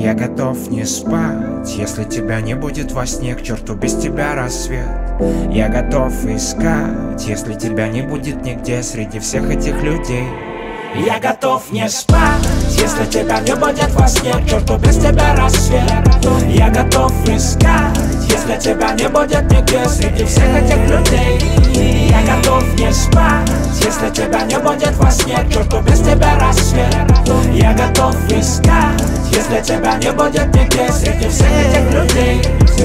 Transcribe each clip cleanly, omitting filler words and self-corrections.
Я готов не спать, если тебя не будет во сне, к черту без тебя рассвет. Я готов искать, если тебя не будет нигде среди всех этих людей. Я готов не спать, если тебя не будет во сне, к черту без тебя рассвет. Я готов искать, если тебя не будет нигде среди всех этих людей. Я готов не спать, если тебя не будет во сне, к черту без тебя рассвет. Я готов искать, если тебя не будет нигде среди всех этих людей.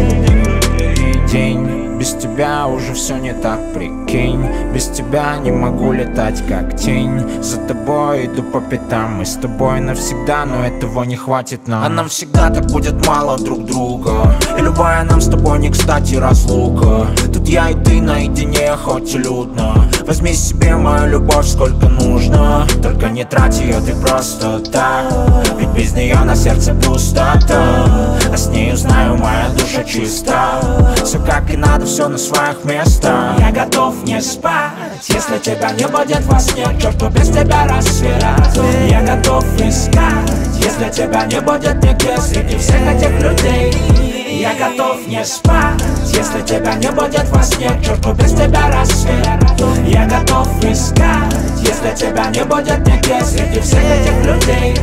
День, без тебя уже все не так, прикинь. Без тебя не могу летать как тень. За тобой иду по пятам, мы с тобой навсегда, но этого не хватит нам. А нам всегда так будет мало друг друга, и любая нам с тобой не кстати разлука. Тут я и ты наедине, хоть и людно. Возьми себе мою любовь сколько нужно, только не трать ее ты просто так, ведь без нее на сердце пустота. А с нею знаю, моя душа чиста. Все как и надо, все на своих местах. Я готов не спать, если тебя не будет во сне, к черту без тебя рассвет. Я готов искать, если тебя не будет нигде среди всех этих людей. Я готов не спать, если тебя не будет во сне, к черту без тебя рассвет. Я готов искать, если тебя не будет нигде среди всех этих людей.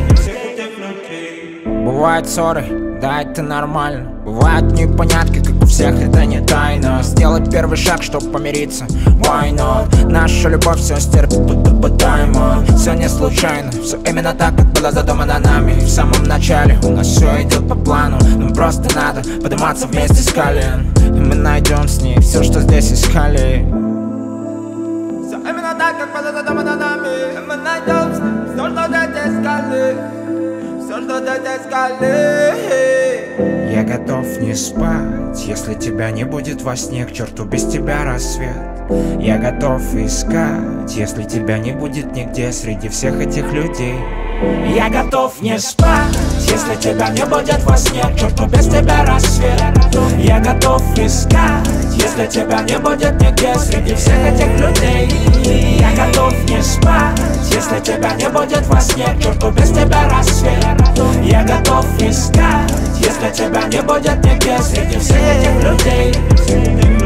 Бывают ссоры, да, это нормально. Бывают непонятки, как у всех, это не тайна. Сделать первый шаг, чтоб помириться, why not? Наша любовь все стерпит, будто бы тайма. Все не случайно, все именно так, как было задумано нами. В самом начале у нас все идет по плану. Нам просто надо подниматься вместе с колен, и мы найдем с ней все, что здесь искали. Все именно так, как было задумано нами. И мы найдем с ней все, что здесь искали. Все, что здесь искали. Я готов не спать, если тебя не будет во сне, к черту без тебя рассвет. Я готов искать, если тебя не будет нигде среди всех этих людей. Я готов не спать, если тебя не будет во сне, к черту без тебя рассвет. Я готов искать, если тебя не будет нигде среди всех этих людей. Я готов не спать, если тебя не будет во сне, к черту без тебя рассвет. Я готов искать, если тебя не будет нигде среди всех этих людей.